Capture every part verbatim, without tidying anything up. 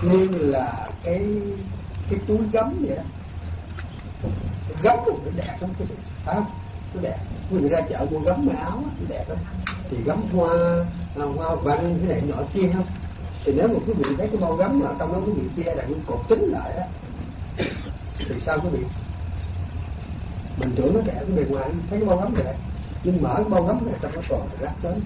như là cái cái túi gấm vậy đó. Gấm nó đẹp lắm quý vị, phải không? Nó đẹp. Quý vị ra chợ mua gấm mà áo nó đẹp lắm. Thì gấm hoa hoa văn cái này nọ kia không? Thì nếu mà quý vị thấy cái bao gấm mà trong đó quý vị che là những cột tính lại đó, thì sao quý vị? Mình tưởng nó đẹp, cái bề ngoài thấy cái bao gấm đẹp, nhưng mở cái bao gấm này trong nó còn rác đến,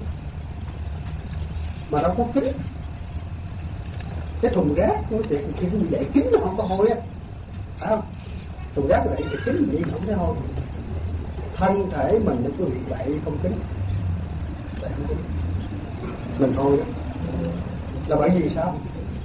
mà đâu có kính. Cái thùng rác của chị khi quý vị đậy kính nó không có hôi á, phải không? Thùng rác này thì kính vậy không thấy hôi. Thân thể mình nó quý vị vậy không kính, vậy không kính, mình hôi đó. Là bởi vì sao?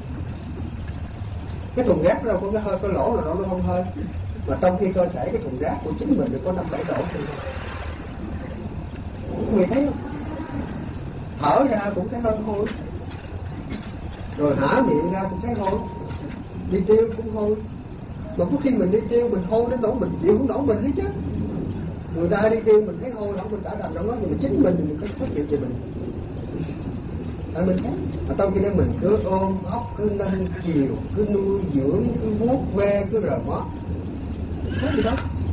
Cái thùng rác đâu có cái hơi, có lỗ nào đâu nó không hơi, mà trong khi cơ thể cái thùng rác của chính mình thì có năm bảy lỗ thôi. Quý vị thấy không? Thở ra cũng thấy hơi hôi, rồi hả miệng ra cũng thấy hôi, đi tiêu cũng hôi. Mà có khi mình đi tiêu mình hôi đến nỗi mình chịu không nổi mình đấy chứ. Người ta đi tiêu mình thấy hôi không, mình đã đầm trong đó, nhưng mà chính mình mình có chịu về mình. Tại mình thấy, mà trong khi đó mình cứ ôm ốc, cứ nâng chiều, cứ nuôi dưỡng, cứ vuốt ve, cứ rờ mó, thấy gì đó.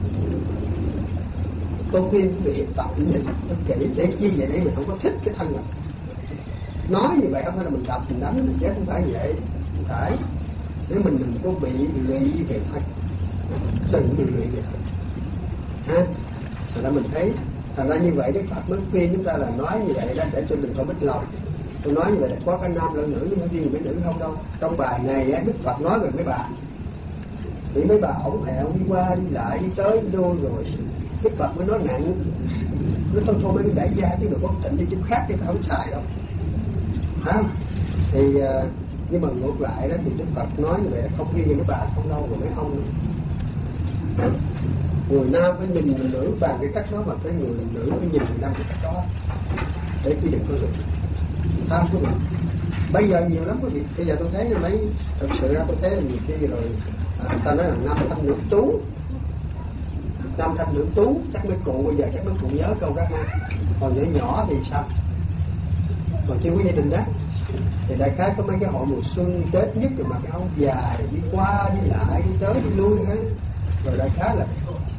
Tôi khuyên quý vị tập nhìn thật kỹ, để chi vậy? Để mình không có thích cái thân mình. Nói như vậy không phải là mình đập, mình đánh, mình chết, không phải vậy. Không phải. Nếu mình đừng có bị lụy về thân, đừng bị lụy về thân. Ha? Thành ra mình thấy, thành ra như vậy Đức Phật mới khuyên chúng ta là nói như vậy đó để cho đừng có mất lòng. Tôi nói như vậy là có cả nam lẫn nữ, nhưng mà riêng với nữ không đâu. Trong bài này á, Đức Phật nói về mấy bà, thì mấy bà ổng hẹo đi qua đi lại đi tới đi đôi rồi Đức Phật mới nói nặng, nói thôi thôi mấy cái đại gia chứ đừng có tịnh đi chỗ khác chứ ta không xài đâu, hả? Thì uh, nhưng mà ngược lại đó thì Đức Phật nói như vậy không riêng mấy bà không đâu, rồi mấy ông nữa. Người nam phải nhìn người nữ bằng cái cách đó, mà cái người nữ phải nhìn người nam cái cách đó, để khi đừng có được tham của mình. Bây giờ nhiều lắm quý vị, bây giờ tôi thấy là mấy, thật sự ra tôi thấy là nhiều khi rồi à, ta nói là nam thanh nữ tú, nam thanh nữ tú chắc mấy cụ bây giờ chắc mấy cụ nhớ câu đó ha. Còn nhỏ nhỏ thì sao, còn chưa có gia đình đó thì đại khái có mấy cái hội mùa xuân Tết nhất rồi mặc cái áo dài đi qua đi lại đi tới đi lui hết, rồi đại khái là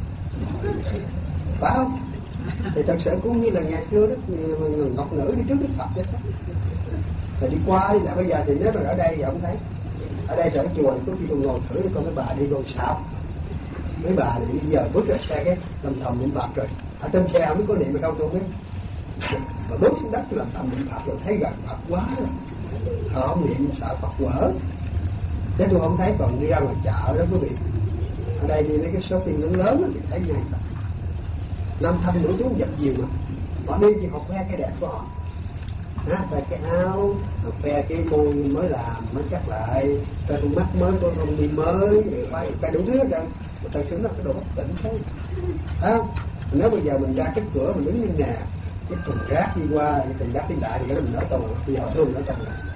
phải không? Thì thật sự cũng như là ngày xưa đó, người ngọc nữ đi trước Đức Phật vậy đó, rồi đi qua đi lại. Bây giờ thì nếu mà ở đây thì ông thấy ở đây trở chùa có khi tôi ngồi thử coi mấy bà đi rồi sao. Mấy bà thì bây giờ bước ra xe cái làm thầm niệm Phật rồi, ở trên xe không biết có niệm hay không tôi biết, mà bước xuống đất thì làm thầm niệm Phật rồi thấy gần Phật quá rồi, họ không niệm sợ Phật quở. Chứ tôi không thấy. Còn đi ra ngoài chợ đó quý vị, ở đây đi lấy cái shopping lớn lớn thì thấy ngay nam thanh nữ tú dập dìu mà họ đi thì họ khoe cái đẹp của họ, à, khoe cái áo, khoe cái môi mới làm mới cắt lại, khoe con mắt mới, con rong đi mới, khoe cái đủ thứ hết trơn. Mà thật sự là cái đồ bất tỉnh thôi, phải không? Nếu bây giờ mình ra cái cửa mình đứng như nè, cái thùng rác đi qua, cái thùng rác đi lại thì cái đó mình nở tù, bây giờ thương nở tù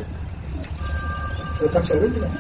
rồi, thật sự chứ.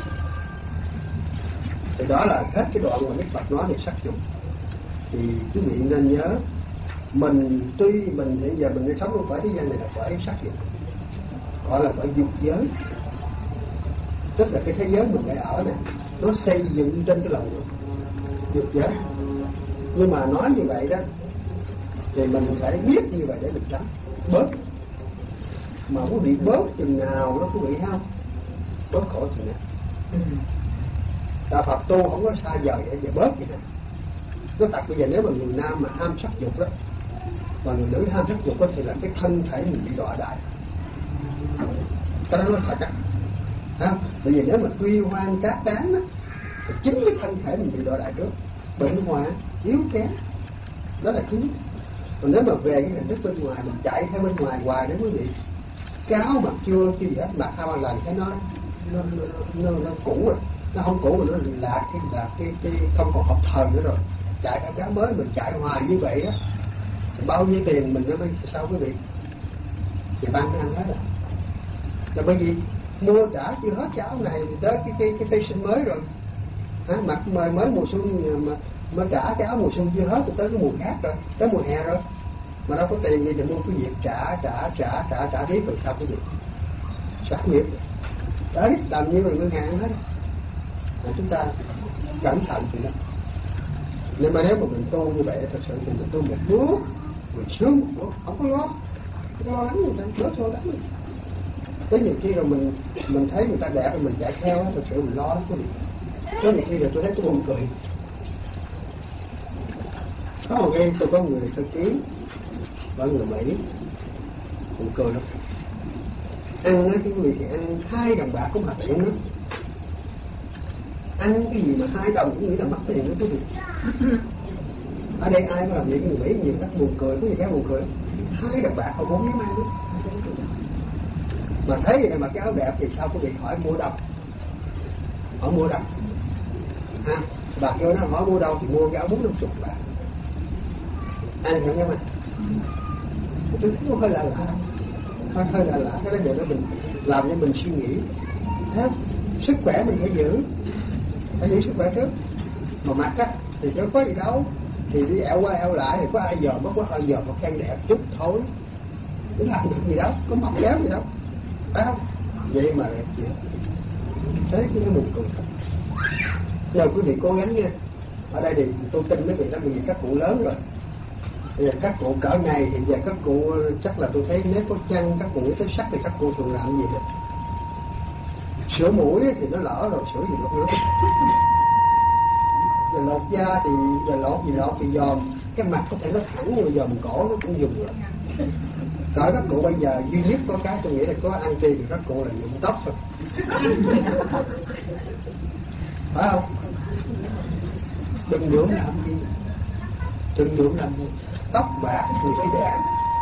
Thì đó là hết cái đoạn mà Đức Phật nói về sắc dục. Thì quý vị nên nhớ, mình tuy mình hiện giờ mình đang sống trong cõi thế gian này là cõi sắc dục, gọi là cõi dục giới, tức là cái thế giới mình đang ở này nó xây dựng trên cái lòng dục, dục giới. Nhưng mà nói như vậy đó thì mình phải biết như vậy để mình tránh bớt. Mà quý vị bớt chừng nào đó quý vị thấy không, bớt khổ chừng nào. Đạo Phật tu không có xa vời để giờ bớt vậy nè. Nói thật bây giờ nếu mà người nam mà ham sắc dục đó, và người nữ ham sắc dục đó, thì là cái thân thể mình bị đọa đại. Cái đó nói thật á. Bây giờ nếu mà quy hoan cát tán đó, thì chính cái thân thể mình bị đọa đại trước, bệnh hoạn, yếu kém, đó là chính. Còn nếu mà về cái hình thức bên ngoài, mình chạy theo bên ngoài hoài đó quý vị, cái áo mặc chưa chưa gì hết, mặc hai ba lần cái nó nó nó, nó, nó cũ rồi, nó không cũ mà nó là cái là cái cái không còn hợp thời nữa rồi. Chạy theo cái mới mình chạy hoài như vậy á, bao nhiêu tiền mình nó mới sao quý vị? Thì bán ăn hết rồi. Là bởi vì mua trả chưa hết cái áo này thì tới cái cái cái station mới rồi, hả? Mặc mới mới mùa xuân mà mới trả cái áo mùa xuân chưa hết thì tới cái mùa khác rồi, tới mùa hè rồi, mà đâu có tiền gì thì mua cái việc trả trả trả trả trả riết rồi sao cái gì? Sát nghiệp. đấy làm như là ngân hàng hết. Là chúng ta cẩn thận thì đó. Nên mà nếu mà mình tu như vậy thật sự thì mình tu một bước, mình sướng một bước, không có lo, không lo lắng người ta, bớt lo lắng. Có nhiều khi rồi mình mình thấy người ta đẹp rồi mình chạy theo, thật sự mình lo lắm quý vị. Có nhiều khi là tôi thấy tôi buồn cười. Có một ngày tôi có người tôi kiếm ở người Mỹ, buồn cười lắm. Ăn á cái người thì ăn hai đồng bạc cũng mất tiền nữa. Ăn cái gì mà hai đồng cũng nghĩ là mất tiền nữa quý vị. Ở đây ai có làm việc với người Mỹ nhiều rất buồn cười, có gì khác buồn cười. Hai đồng bạc không bốn miếng ăn nữa. Mà thấy vậy mà cái áo đẹp thì sao quý vị hỏi mua đâu? Hỏi mua đâu? Ha, bạc vô nó hỏi mua đâu thì mua cái áo bốn năm chục bạc. Anh hiểu không anh? Tôi thấy hơi lạ lạ, hơi hơi lạ lạ. Cái đó giờ đó mình làm cho mình suy nghĩ. Thế sức khỏe mình phải giữ, phải giữ sức khỏe trước. Mà mặt á thì nó có gì đâu, thì đi eo qua eo lại thì có ai giờ mất, có ai giờ một khen đẹp chút thôi. Cứ làm được gì đâu, có mọc béo gì đâu, phải không? Vậy mà đẹp gì? Thế cái buồn cười. Giờ quý vị cố gắng nha. Ở đây thì tôi tin mấy vị đó, bởi vì các cụ lớn rồi. Bây giờ các cụ cỡ này thì giờ các cụ chắc là tôi thấy nếu có chăn các cụ tới sắc thì các cụ thường làm gì được. Sửa mũi thì nó lỡ rồi, sửa gì được nữa. Giờ lột da thì giờ lột gì lột thì dòm cái mặt có thể nó thẳng nhưng mà dòm cổ nó cũng dùng được. Cỡ các cụ bây giờ duy nhất có cái tôi nghĩ là có ăn tiền thì các cụ là nhuộm tóc thôi. Phải không? Đừng nhuộm làm gì, đừng nhuộm làm gì. Tóc bạc thì phải đẹp.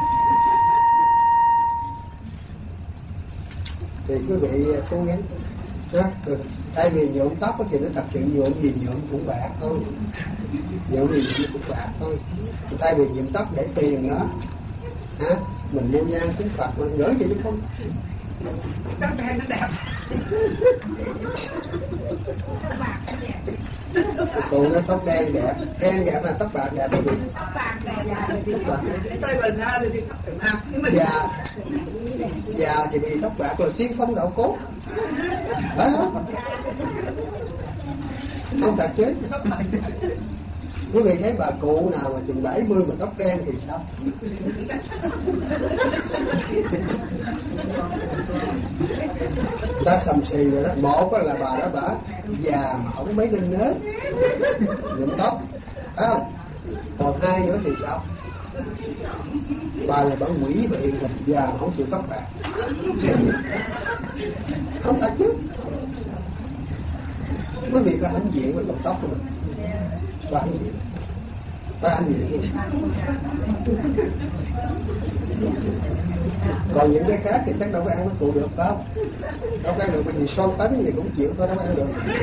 Thì quý vị cố gắng đó. Thay vì nhuộm tóc thì nó thật sự nhuộm gì nhuộm cũng bạc thôi, nhuộm gì nhuộm cũng bạc thôi. Thay vì nhuộm tóc để tiền nữa, hả? Mình mua nhang cúng Phật mình gửi gì chứ không? Tóc đen nó đẹp. Tụi nó tóc đen đẹp, đen đẹp là tóc bạc đẹp. Tóc bạc đẹp. Tôi bình ra thì tóc Việt Nam. Già, già thì vì tóc bạc là tiên phong đạo cốt, phải không? Không thật chứ. Quý vị thấy bà cụ nào mà chừng bảy mươi mà tóc đen thì sao? Ta sầm xì rồi đó. Một là bà đó bà già mà không mấy lên nết nhuộm tóc, phải không? Còn hai nữa thì sao? Bà là bà quỷ bà hiền thịt già mà không chịu tóc bạc. Không thật chứ. Quý vị phải hãnh diện với lông tóc của mình. Phải hãnh diện. Phải hãnh diện. Còn những cái khác thì chắc đâu có ăn nó cụ được, phải không? Đâu có ăn được, bởi vì son tánh gì cũng chịu thôi, đâu có ăn được.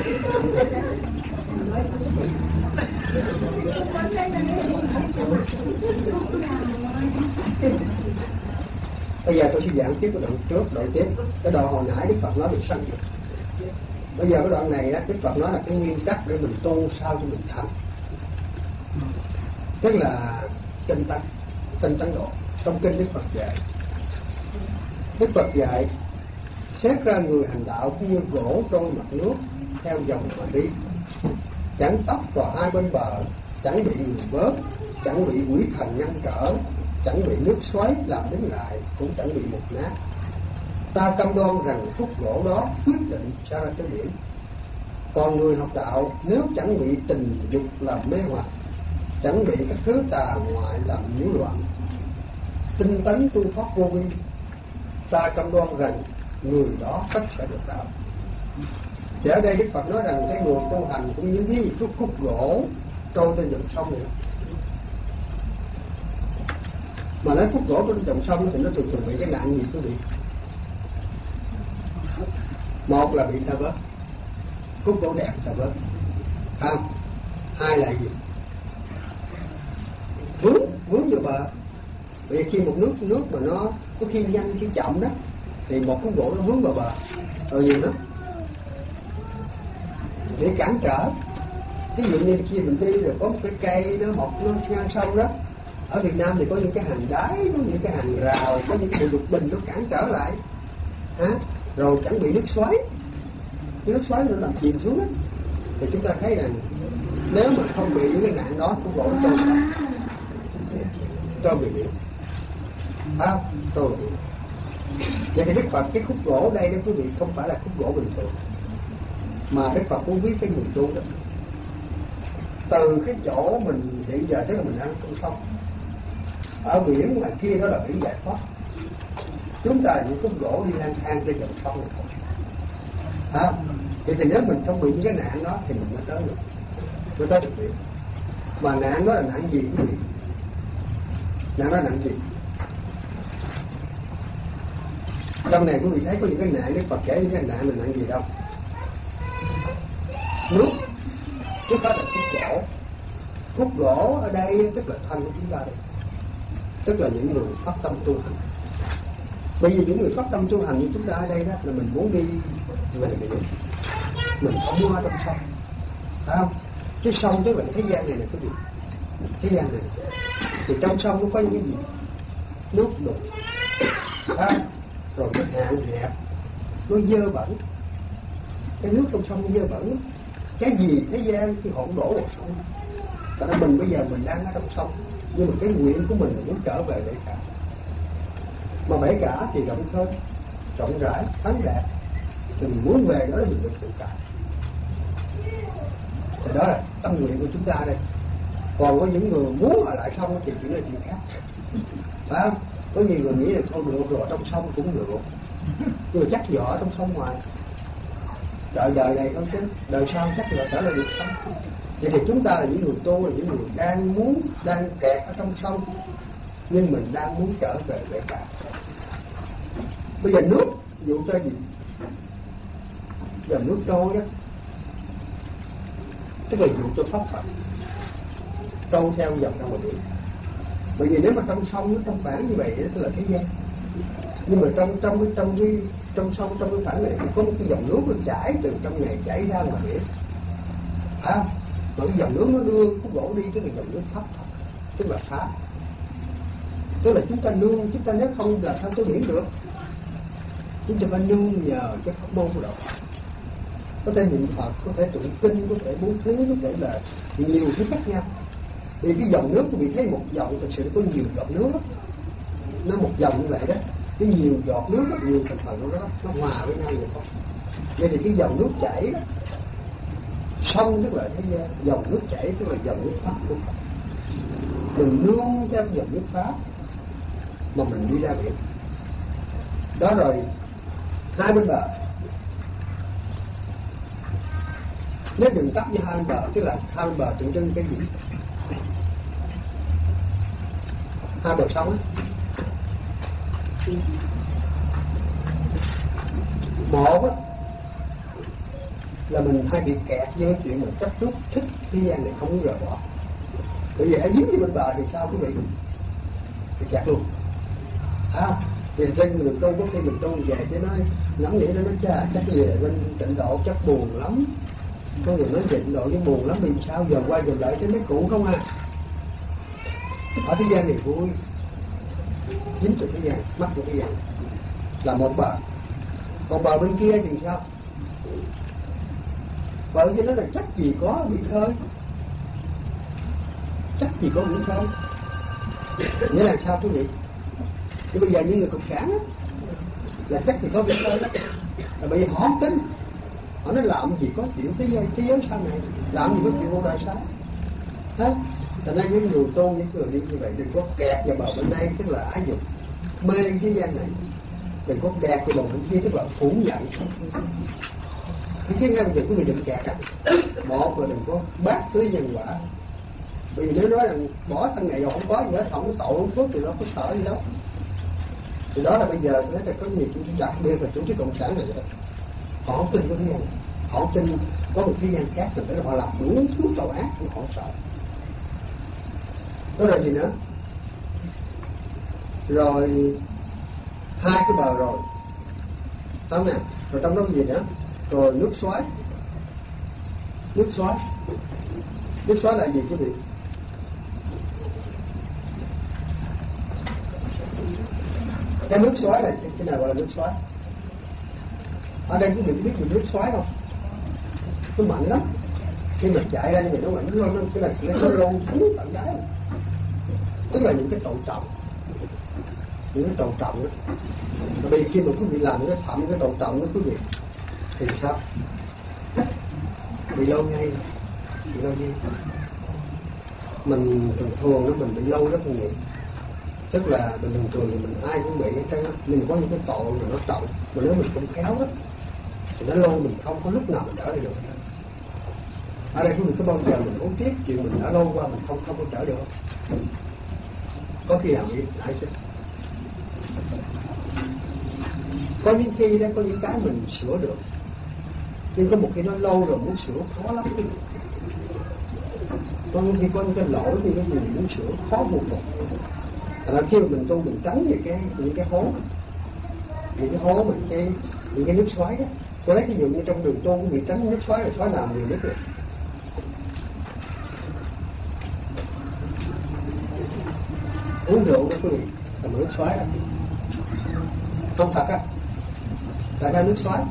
Bây giờ tôi sẽ giảng tiếp cái đoạn trước, đoạn tiếp. Cái đoạn hồi nãy Đức Phật nói về sanh diệt. Bây giờ cái đoạn này đó, Đức Phật nói là cái nguyên tắc để mình tu sao cho mình thành. Tức là tinh tấn, tinh tấn độ. Trong kinh Đức Phật dạy, Đức Phật dạy xét ra người hành đạo cũng như gỗ trôi mặt nước theo dòng mà đi, chẳng tấp vào hai bên bờ, chẳng bị người vớt, chẳng bị quỷ thần ngăn trở, chẳng bị nước xoáy làm đứng lại, cũng chẳng bị mục nát. Ta cam đoan rằng khúc gỗ đó quyết định sẽ ra tới biển. Còn người học đạo nếu chẳng bị tình dục làm mê hoặc, chẳng bị các thứ tà ngoại làm nhiễu loạn, tinh tấn tu pháp vô vi, ta cam đoan rằng người đó tất sẽ được đạo. Thì ở đây Đức Phật nói rằng cái nguồn tu hành cũng như cái chút khúc gỗ trôi trên dòng sông này. Mà lấy khúc gỗ trên dòng sông thì nó thường thường bị cái nạn gì quý vị? Một là bị sa vớt, khúc gỗ đẹp sa vớt, không? Hai là gì? Vướng, vướng vô bờ. Bởi vì khi một nước nước mà nó có khi nhanh khi chậm đó, thì một khúc gỗ nó vướng vào bờ, rồi gì đó để cản trở. Ví dụ như khi mình đi rồi có một cái cây nó mọc nó ngang sông đó. Ở Việt Nam thì có những cái hàng đáy, có những cái hàng rào, có những cái lục bình nó cản trở lại, hả? rồi chẳng bị nước xoáy, cái nước xoáy nó làm chìm xuống đó. Thì chúng ta thấy rằng nếu mà không bị những cái nạn đó, khúc gỗ trôi trôi bị biển, à, trôi bị biển. Vậy thì Đức Phật cái khúc gỗ đây đó quý vị không phải là khúc gỗ bình thường, mà Đức Phật muốn viết cái người tu đó. Từ cái chỗ mình hiện giờ tức là mình đang trong sông, ở biển ngoài kia đó là biển giải thoát, chúng ta những khúc gỗ đi lang thang trên dòng sông này thôi. À, vậy thì nếu mình không bị những cái nạn đó thì mình mới tới được, mới tới được biển. Mà nạn đó là nạn gì quý vị? Nạn đó là nạn gì? Trong này quý vị thấy có những cái nạn, Đức Phật kể những cái nạn là nạn gì đâu? Nước, chứ có là khúc gỗ. Khúc gỗ ở đây tức là thân của chúng ta đây, tức là những người phát tâm tu hành. Bởi vì những người phát tâm tu hành như chúng ta ở đây đó là mình muốn đi về biển, mình không muốn ở trong sông, phải không? Cái sông tức là thế gian này này quý vị, thế gian này thì trong sông nó có những cái gì? Nước đục, à, rồi nó hạn hẹp, nó dơ bẩn. Cái nước trong sông nó dơ bẩn, cái gì thế gian thì hỗn đổ một sông. Tại nên mình bây giờ mình đang ở trong sông, nhưng mà cái nguyện của mình là muốn trở về bể cả. Mà bể cả thì rộng khơi, rộng rãi, thắng đẹp, thì mình muốn về đó là mình được tự tại. Thì đó là tâm nguyện của chúng ta đây. Còn có những người muốn ở lại sông thì chuyện là chuyện khác, phải không? Có nhiều người nghĩ là thôi được rồi, trong sông cũng được, nhưng mà chắc vợ trong sông ngoài. Đợi đời này thôi chứ, đời sau chắc là trở lại được sông. Vậy thì chúng ta là những người tu, là những người đang muốn, đang kẹt ở trong sông, nhưng mình đang muốn trở về bể cả. Bây giờ nước dụ cho gì? Giờ nước trôi đó, tức là dụ cho pháp Phật trôi theo dòng trong bờ biển. Bởi vì nếu mà trong sông nó trong khoảng như vậy đó, tức là thế gian. Nhưng mà trong trong cái trong cái trong sông trong cái khoảng này có một cái dòng nước nó chảy từ trong này chảy ra ngoài biển, à, mà cái dòng nước nó đưa cái gỗ đi, tức là dòng nước pháp Phật, tức là pháp. Tức là chúng ta nương, chúng ta nếu không là sao tới biển được. Chúng ta phải nương nhờ cái pháp môn của đạo Phật. Có thể niệm Phật, có thể tụng kinh, có thể bố thí, có thể là nhiều thứ khác nhau. Thì cái dòng nước quý vị thấy một dòng thực sự có nhiều giọt nước đó. Nó một dòng như vậy đó, cái nhiều giọt nước, nhiều thành phần của nó nó hòa với nhau vậy thôi. Vậy thì cái dòng nước chảy đó, sông tức là thế gian, dòng nước chảy tức là dòng nước pháp của Phật. Mình nương theo dòng nước pháp mà mình đi ra biển. Đó rồi hai bên bờ, nếu đừng tắt với hai bên bờ, tức là hai bên bờ tượng trưng cái gì? Hai bờ sông á. Một á là mình hay bị kẹt với cái chuyện mà chấp trước thích thế gian này không muốn rời bỏ. Bởi vì hãy dính với bên bờ thì sao quý vị? Thì kẹt luôn. À, thì trên người tu có khi mình tu về chứ nói ngắm vậy nó nói cha chắc về bên tịnh độ chắc buồn lắm. Có người nói tịnh độ chứ buồn lắm vì sao giờ quay giờ lại cái mấy cụ không à. Ở thế gian này vui, dính từ thế gian, mắc từ thế gian là một bờ. Còn bờ bên kia thì sao? Bờ kia nó là chắc gì có biển khơi, chắc gì có biển khơi. Nghĩa là sao quý vị? Thì bây giờ những người cộng sản á, là chắc thì có biển khơi đó. Là bởi vì họ không tin. Họ nói làm gì có chuyện thế giới, thế giới sau này, làm gì có chuyện vô đời sau. Đó. Thành ra những người tu, những người đi như vậy đừng có kẹt vào bờ bên đây, tức là ái dục mê thế gian này. Đừng có kẹt vào bờ bên kia, tức là phủ nhận. Cái thứ hai bây giờ quý vị đừng kẹt á. Một là đừng có bác tưới nhân quả. Bởi vì nếu nói rằng bỏ thân này rồi không có gì hết, không có tội không phước thì nó có sợ gì đâu. Thì đó là bây giờ tôi thấy là có nhiều chủ đặc biệt là chủ chức cộng sản này. Họ không tin có thế gian, họ không tin có một thế gian khác, rồi họ làm đủ thứ tội ác nhưng họ không sợ. Đó là gì nữa? Rồi hai cái bờ rồi, đúng nè. Rồi trong đó gì nữa? Rồi nước xoáy, nước xoáy, nước xoáy là gì quý vị? Cái nước xoáy là cái nào gọi là nước xoáy? Ở đây quý vị biết mình nước xoáy không? Nó mạnh lắm. Khi mà chạy ra như vậy nó mạnh, nó nó cái này nó lâu xuống tận đáy. Tức là những cái tội trọng, những cái tội trọng đó. Bởi vì khi mà quý vị làm cái phạm cái tội trọng đó quý vị thì sao? Bị lâu ngay, bị lâu ngay. Mình thường thường đó mình bị lâu rất nhiều. Tức là bình thường thường thì mình ai cũng bị hết trơn á. Mình có những cái tội mà nó trọng, mà nếu mình không khéo đó thì nó lâu mình không có lúc nào mình đỡ được. Ở đây quý vị có bao giờ mình uống tiếp chuyện mình đã lâu qua mình không không có trở được không? Có khi nào bị lại chứ? Có những khi đó có những cái mình sửa được, nhưng có một khi nó lâu rồi muốn sửa khó lắm. Có những khi có những cái lỗi thì cái mình muốn sửa khó vô cùng. Là khi mà mình tu mình tránh những cái những cái hố, những cái hố mình cái những cái nước xoáy đó. Tôi lấy ví dụ như trong đường tu quý vị tránh nước xoáy là xoáy nào nhiều nhất rồi. Uống rượu đó quý vị là một nước xoáy đó. Không thật á, tại sao nước xoáy?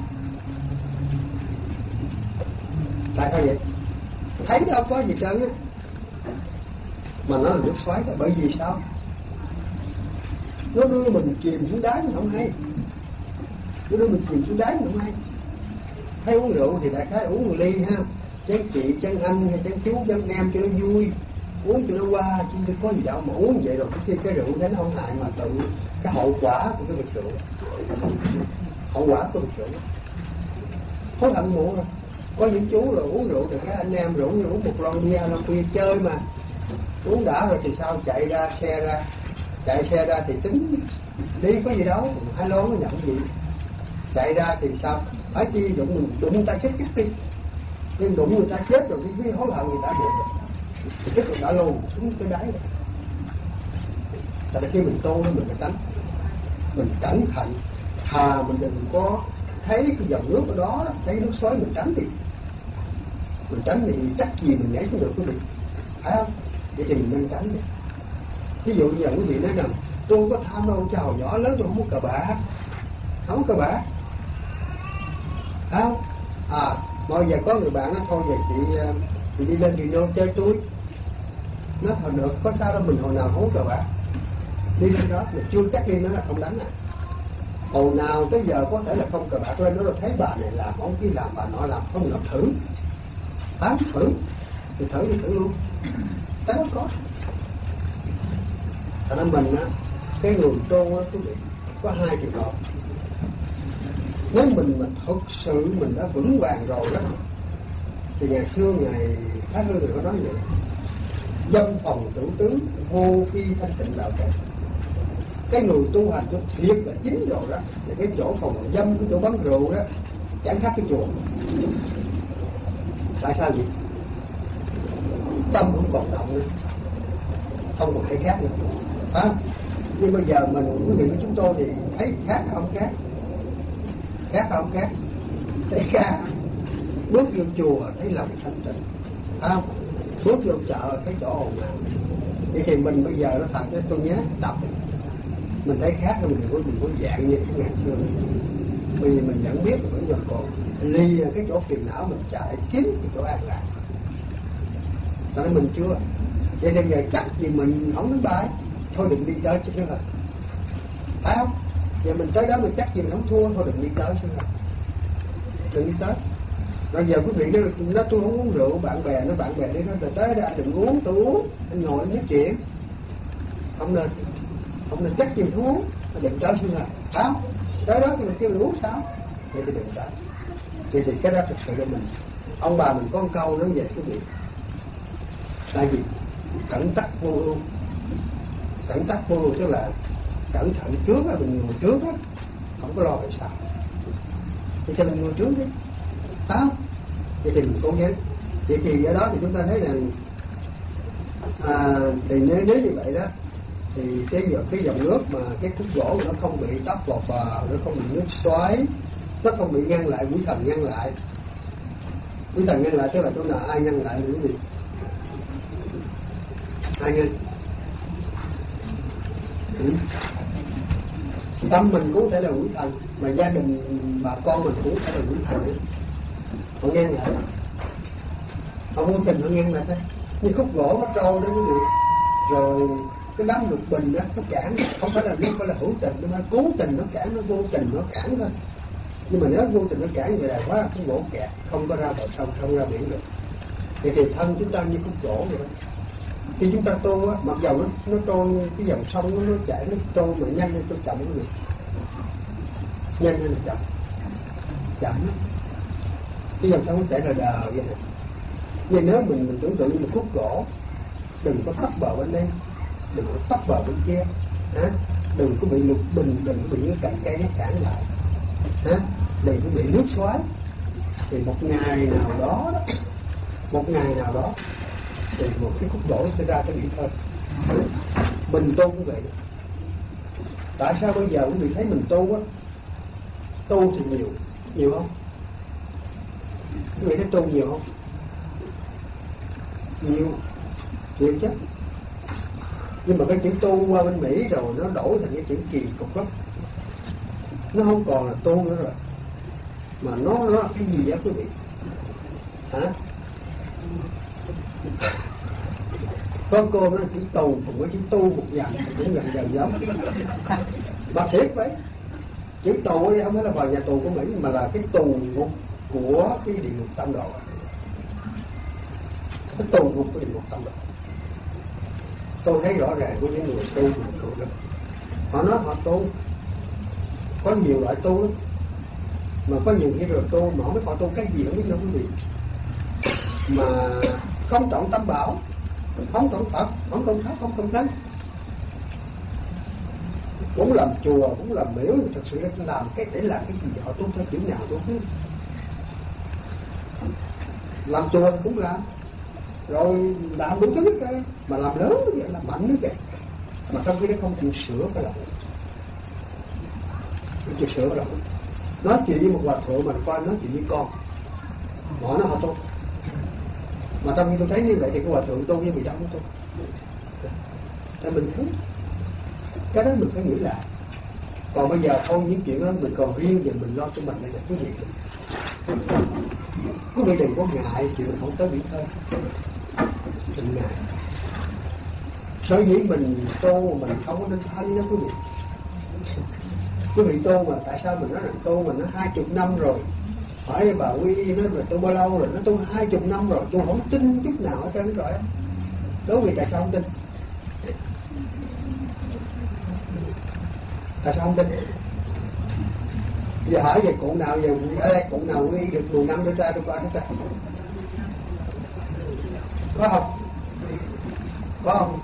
Tại sao vậy? Thấy đâu có gì trơn á, mà nó là nước xoáy đó. Bởi vì sao? Nó đưa mình chìm xuống đáy mình không hay. Nó đưa mình chìm xuống đáy mình không hay. Thấy uống rượu thì đại khái uống một ly ha, chén chị, chén anh hay chén chú, chén em cho nó vui, uống cho nó qua, chứ không có gì đâu. Mà uống vậy rồi cái cái rượu thấy nó không hại, mà tự cái hậu quả của cái việc rượu, hậu quả của việc rượu hối hận muộn rồi. Có những chú rồi uống rượu thì các anh em rượu như uống một lon bia, lon bia chơi mà uống đã rồi thì sao, chạy ra xe ra, chạy xe ra thì tính đi có gì đâu, hai lon nó nhận gì, chạy ra thì sao, phải chi đụng mình đụng người ta chết chết đi, nhưng đụng người ta chết rồi cái hối hận người ta được rồi. Thì tức là đã lùn xuống cái đáy rồi. Tại vì khi mình tu mình phải tránh, mình cẩn thận, thà mình đừng có thấy cái dòng nước ở đó, thấy nước xoáy mình tránh đi, mình tránh thì chắc gì mình nhảy xuống được quý vị, phải không? Vậy thì mình nên tránh đi. Ví dụ như là quý vị nói rằng tôi có tham đâu cho hồi nhỏ lớn tôi không muốn cờ bạc, không có cờ bạc, phải không? À, bây giờ có người bạn nói thôi giờ chị chị đi lên Reno chơi tôi, nó thôi được, có sao đâu, mình hồi nào không cờ bạc, đi lên đó mà chưa chắc đi nó là không đánh à. Hồi nào tới giờ có thể là không cờ bạc lên đó rồi thấy bà này làm ông kia làm, bà nọ làm, không nó thử, tám thử, thì thử thì thử luôn, cái đó có. Thành ra mình á, cái người tu á quý vị có hai trường hợp. Nếu mình mà thực sự mình đã vững vàng rồi đó, thì ngày xưa ngày Thái Hương người có nói vậy: dâm phòng tử tướng, vô phi thanh tịnh đạo tràng. Cái người tu hành cho thiệt là chính rồi đó, là cái chỗ phòng dâm, cái chỗ bắn rượu đó chẳng khác cái chùa. Tại sao vậy? Tâm không còn động nữa, không còn hay khác nữa, à, nhưng bây giờ mình quý vị với chúng tôi thì thấy khác không khác, khác không khác, thấy khác. Bước vô chùa thấy lòng thanh tịnh, à, bước vô chợ thấy chỗ ồn ào. Vậy thì mình bây giờ nó thật đấy, tôi nhớ tập mình thấy khác hơn, mình có mình có dạng như cái ngày xưa. Bởi vì mình vẫn biết vẫn giờ còn ly cái chỗ phiền não mình chạy kiếm cái chỗ an lạc. Cho nên mình chưa. Vậy nên giờ chắc gì mình không đánh bài, thôi đừng đi tới chứ nữa. Phải không? Giờ mình tới đó mình chắc gì mình không thua, thôi đừng đi tới chứ nữa. Đừng đi tới. Rồi giờ quý vị nói, nói tôi không uống rượu, bạn bè nói bạn bè đi nói tới đây anh đừng uống, tôi uống, anh ngồi anh nói chuyện. Không nên, không nên chắc gì mình uống, đừng tới chứ nữa. Phải không? Tới đó thì mình kêu mình uống sao? Vậy thì đừng tới. Vậy thì cái đó thực sự là mình, ông bà mình có một câu nói vậy quý vị. Tại vì cẩn tắc vô ưu, cẩn tắc vô ưu tức là cẩn thận trước là mình ngồi trước á, không có lo về sao, thì cho mình ngồi trước đi, phải không? Vậy thì mình cố gắng. Vậy thì ở đó thì chúng ta thấy rằng à, thì nếu, nếu như vậy đó thì cái cái dòng nước mà cái khúc gỗ nó không bị tấp vào bờ, nó không bị nước xoáy, nó không bị ngăn lại, quỷ thần ngăn lại. Quỷ thần ngăn lại tức là chỗ nào ai ngăn lại nữa gì? Ai ngăn? Ừ. Tâm mình cũng thể là quỷ thần, mà gia đình bà con mình cũng thể là quỷ thần nữa. Họ nghe lại, họ vô tình họ nghe lại thôi. Như khúc gỗ nó trôi đó quý vị, rồi cái đám lục bình đó nó cản, không phải là nó phải là hữu tình, nó phải cố tình nó cản, nó vô tình nó cản thôi. Nhưng mà nếu vô tình nó cản như vậy là quá cái gỗ kẹt, không có ra bờ sông, không ra biển được. Thì thì thân chúng ta như khúc gỗ vậy đó. Khi chúng ta tu á, mặc dầu nó nó trôi cái dòng sông nó, nó chảy nó trôi mà nhanh lên trôi chậm quý vị, nhanh lên là chậm, chậm lắm. Cái dòng sông nó chảy là đờ vậy này. Nhưng nếu mình mình tưởng tượng như một khúc gỗ, đừng có tấp bờ bên đây, đừng có tấp bờ bên kia, hả? Đừng có bị lục bình, đừng có bị những cành cây nó cản lại, hả? Đừng có bị nước xoáy. Thì một ngày nào đó, một ngày nào đó thì một cái khúc gỗ sẽ ra cái biển thôi. Mình tu cũng vậy. Tại sao bây giờ quý vị thấy mình tu á, tu thì nhiều, nhiều không? Quý vị thấy tu nhiều không? Nhiều, nhiều chứ. Nhưng mà cái chữ tu qua bên Mỹ rồi nó đổi thành cái chữ kỳ cục lắm. Nó không còn là tu nữa rồi, mà nó nó là cái gì á quý vị? Hả? Có cô nó chữ tù cùng với chữ tu một dạng cũng gần gần giống. Mà thiệt vậy, chữ tù ấy không phải là vào nhà tù của Mỹ, mà là cái tù ngục của cái địa ngục tam độ. Cái tù ngục của địa ngục tam độ. Tôi thấy rõ ràng của những người tu tu lắm. Họ nói họ tu, có nhiều loại tu lắm, mà có nhiều khi rồi tu mà không biết họ tu cái gì không biết đâu quý vị. Mà không trọng tam bảo, không trọng Phật, không trọng Pháp, không trọng Thánh, cũng làm chùa, cũng làm miếu, thật sự là làm cái để làm cái gì họ tu theo kiểu nào tôi không biết. Làm chùa thì cũng làm, rồi làm đủ thứ hết, mà làm lớn như vậy, làm mạnh như vậy, mà trong khi đó không chịu sửa cái lòng, không chịu sửa cái lòng. Nói chuyện với một hòa thượng mình coi nói chuyện với con, họ nói họ tu, mà trong khi tôi thấy như vậy thì cái hòa thượng tu với người đâu không tu. Tại mình thấy cái đó mình phải nghĩ lại. Còn bây giờ thôi những chuyện đó mình còn riêng về mình lo cho mình đây là cái gì. Quý vị đừng có ngại chuyện mình không tới biển thôi, đừng ngại. Sở dĩ mình tu mình không có nên thân đó quý vị. Quý vị tu mà tại sao mình nói rằng tu mình nó hai chục năm rồi, hỏi bà Quy nói là tu bao lâu rồi, nó tu hai chục năm rồi, tôi không tin chút nào hết trơn rồi. Đối với tại sao không tin? Tại sao không tin? Giờ hỏi về cụ nào giờ ở đây cụ nào Quy được mười năm đưa ta tôi qua chúng ta có không? Có không?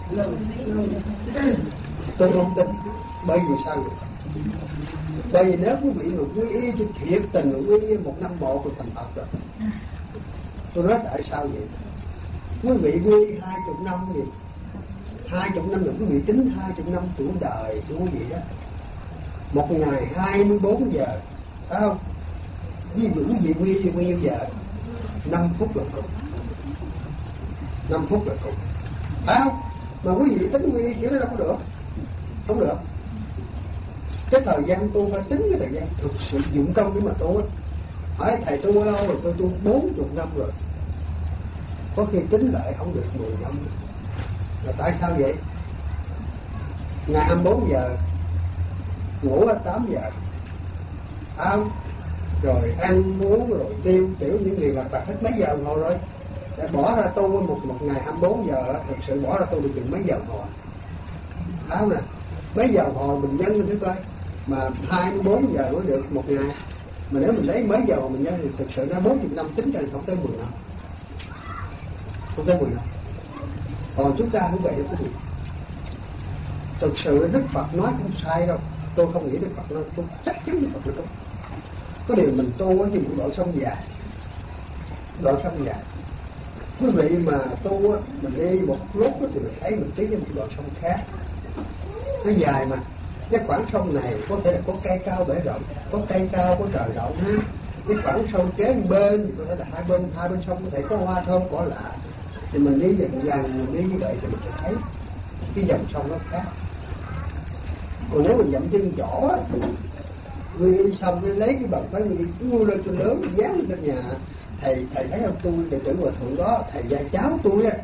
Tôi không tin. Bởi vì sao vậy? Bởi vì nếu quý vị mà quy y cho thiệt tình, quy y một năm một thì thành Phật rồi. Tôi nói tại sao vậy? Quý vị quy y hai chục năm gì? Hai chục năm là quý vị tính hai chục năm tuổi đời của quý vị đó. Một ngày hai mươi bốn giờ, phải không? Ví dụ quý vị quy y bao nhiêu giờ? Năm phút là cùng. Năm phút là cùng. Phải không? Mà quý vị tính quy y kiểu đó đâu có được. Không được. Cái thời gian tu phải tính cái thời gian thực sự dụng công để mà tu á. Hỏi thầy tu bao lâu rồi? Tôi tu bốn mươi năm rồi. Có khi tính lại không được mười năm. Là tại sao vậy? Ngày hai mươi bốn giờ, ngủ ở tám giờ, ăn rồi ăn uống rồi tiêu tiểu những người lặt vặt hết mấy giờ đồng hồ rồi. Để bỏ ra tu một một ngày hai mươi bốn giờ, thực sự bỏ ra tu được chừng mấy giờ đồng hồ. Phải không nè? Mấy giờ đồng hồ mình nhân lên thứ coi, mà hai mươi bốn giờ mới được một ngày. Mà nếu mình lấy mấy giờ mình nhân thì thực sự nó bốn mươi năm tính ra không tới mười năm. Không tới mười năm. Còn chúng ta cũng vậy đó quý vị. Thực sự Đức Phật nói không sai đâu. Tôi không nghĩ Đức Phật nói, tôi chắc chắn Đức Phật nói đúng. Có điều mình tu như một đoạn sông dài. Đoạn sông dài. Quý vị mà tu mình đi một lúc thì mình thấy mình tiến đến một đoạn sông khác. Nó dài mà. Cái khoảng sông này có thể là có cây cao bể rộng, có cây cao có trời rộng ha. Cái khoảng sông kế bên thì có thể là hai bên hai bên sông có thể có hoa thơm cỏ lạ. Thì mình đi dần dần mình đi như vậy thì mình sẽ thấy cái dòng sông nó khác. Còn nếu mình dậm chân chỗ á, Nguyên đi xong cái lấy cái bậc phải Nguyên mua lên cho lớn, dán lên trên nhà. Thầy thầy thấy không, tôi đệ tử Hòa Thượng đó, thầy dạy cháu tôi á,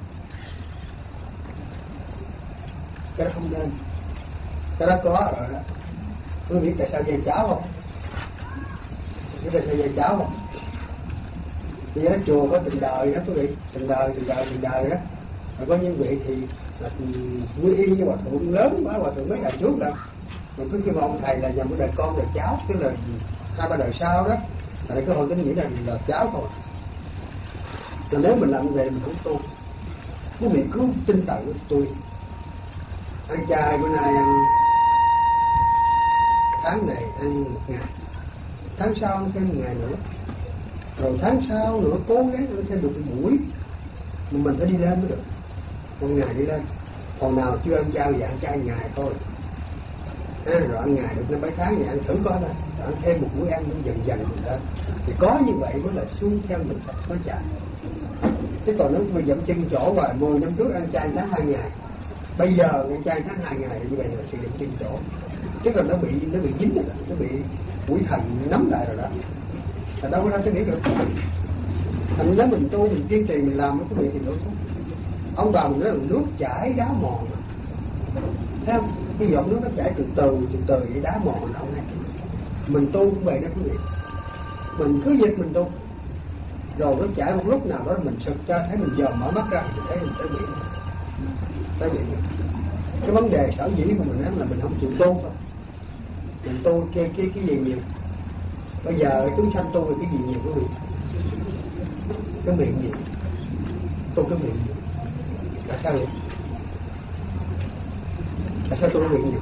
cái đó không nên. Cái đó có rồi đó. Quý biết tại sao dạy cháu không? Biết tại sao dạy cháu không? Bây giờ chùa có từng đời đó quý vị, từng đời, từng đời, từng đời đó. Rồi có những vị thì quy y như Hòa Thượng lớn quá, Hòa Thượng mấy đời trước đâu. Rồi cứ kêu ông thầy là nhằm cái đời con, đời cháu, tức là hai ba đời sau đó. Tại cái hội tính nghĩ là là cháu thôi. Rồi nếu mình làm như vậy mình không tu. Quý vị cứ tin tưởng tôi. Ăn chay bữa nay ăn, tháng này ăn một ngày, tháng sau ăn thêm một ngày nữa, rồi tháng sau nữa cố gắng ăn thêm được một buổi, mà mình phải đi lên mới được, một ngày đi lên. Còn nào chưa ăn chay thì ăn chay ngày thôi, à, rồi ăn ngày được năm bảy tháng thì ăn thử coi đó, ăn thêm một buổi ăn dần dần mình lên. Thì có như vậy mới là xuôi theo mình nó chạy. Chứ còn nếu mình dậm chân chỗ và mười năm trước ăn chay tháng hai ngày, bây giờ ăn chay tháng hai ngày thì như vậy là sự dậm chân chỗ, tức là nó bị nó bị dính rồi đó, nó bị quỷ thần nắm lại rồi đó, là đâu có ra cái nghĩa được. Thành nếu mình tu mình kiên trì mình làm cái việc thì được. Ông bà mình nói là nước chảy đá mòn, thấy không? Cái giọt nước nó chảy từ từ từ từ vậy đá mòn đâu này. Mình tu cũng vậy đó quý vị, mình cứ việc mình tu, rồi nó chảy một lúc nào đó mình sực ra thấy mình dòm mở mắt ra thì thấy mình sẽ bị sẽ bị cái vấn đề sở dĩ mà mình nói là mình không chịu tu thôi. Mình tu cái cái cái gì nhiều. Bây giờ chúng sanh tu cái gì nhiều quý vị? Cái miệng nhiều. Tu cái miệng nhiều. Tại sao vậy? Tại sao tu cái miệng nhiều?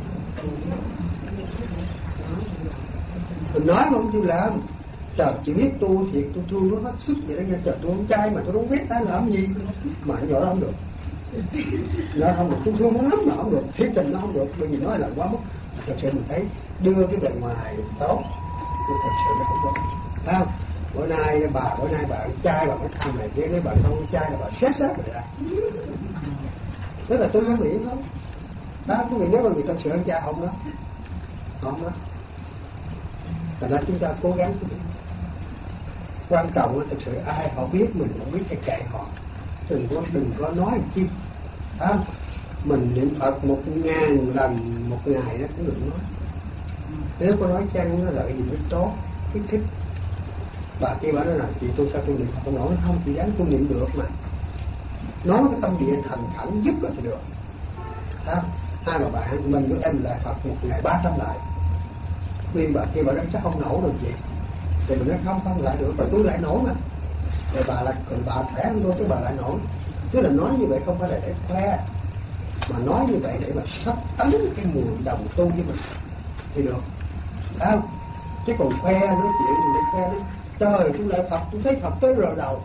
Mình nói mà không chịu làm. Trời, chỉ biết tu thiệt, tôi thương nó hết sức vậy đó nha. Trời, tôi không trai mà tôi không biết ta làm gì. Mà nhỏ đó không được. Nó không được, tôi thương nó lắm mà không được. Thiệt tình nó không được, bởi vì nói là quá mức. Thật sự mình thấy đưa cái bề ngoài tốt, nhưng thật sự nó không tốt. Thấy không? Bữa nay bà, bữa nay bà trai bà mới thăm này kia, nếu bà không trai là bà xét xét rồi đó. Tức là tôi không nghĩ thôi. Đó, quý vị nếu mà người thật sự ăn trai không đó. Không đó. Thành ra chúng ta cố gắng. Quan trọng là thực sự ai họ biết mình không biết cái kệ họ. Đừng có, đừng có nói chi. À, mình niệm Phật một ngàn lần một ngày đó cũng đừng nói. Nếu có nói chăng nó lợi gì mới tốt, kích thích. Bà kia bà nói là chị tôi sao tôi niệm Phật không nổi, không chị đáng tôi niệm được mà. Nói cái tâm địa thành thẳng giúp thì được. À, hai bà bạn mình với em lại Phật một ngày ba trăm lại. Khuyên bà kia bà nói chắc không nổi được chị. Thì mình nói không không lại được, còn tôi lại nổi mà. Rồi bà lại còn bà khỏe hơn tôi chứ bà lại nổi. Tức là nói như vậy không phải là để khoe, mà nói như vậy để mà sắp tấn cái mùi đồng tu với mình thì được, phải không? Chứ còn khoe nói chuyện để khoe nói trời tôi lại Phật, tôi thấy Phật tới rồi đầu.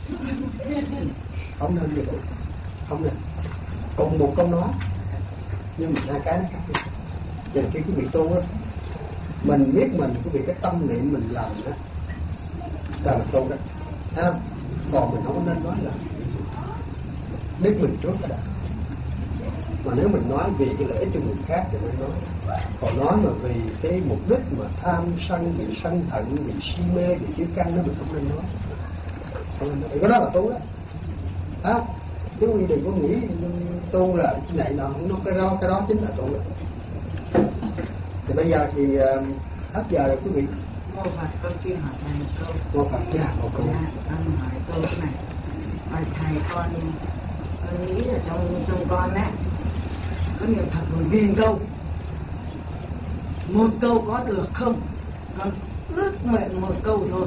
Không nên như vậy, không nên. Cùng một câu nói nhưng mà hai cái nó khác nhau. Vậy là khi quý vị tu á, mình biết mình quý vị cái tâm niệm mình làm đó là mình tu đó, thấy không? Còn mình không nên nói là biết mình trước cái đó. Mà nếu mình nói vì cái lợi ích cho người khác thì mới nói. Còn nói mà vì cái mục đích mà tham sân, bị sân thận, bị si mê, bị chữ căn nó mình không nên nói. Không nên nói. Cái đó là tu đó. Đó. Chứ đừng có nghĩ tu là cái này nọ, cái đó, cái đó chính là tu đó. Thì bây giờ thì hết giờ rồi quý vị. Cô Phật con chuyên hỏi thầy một câu. Cô Phật chứ một câu. Con hỏi câu này. Hỏi thầy con, con nghĩ là trong trong con á có niệm Phật một nghìn câu, một câu có được không? Con ước nguyện một câu thôi.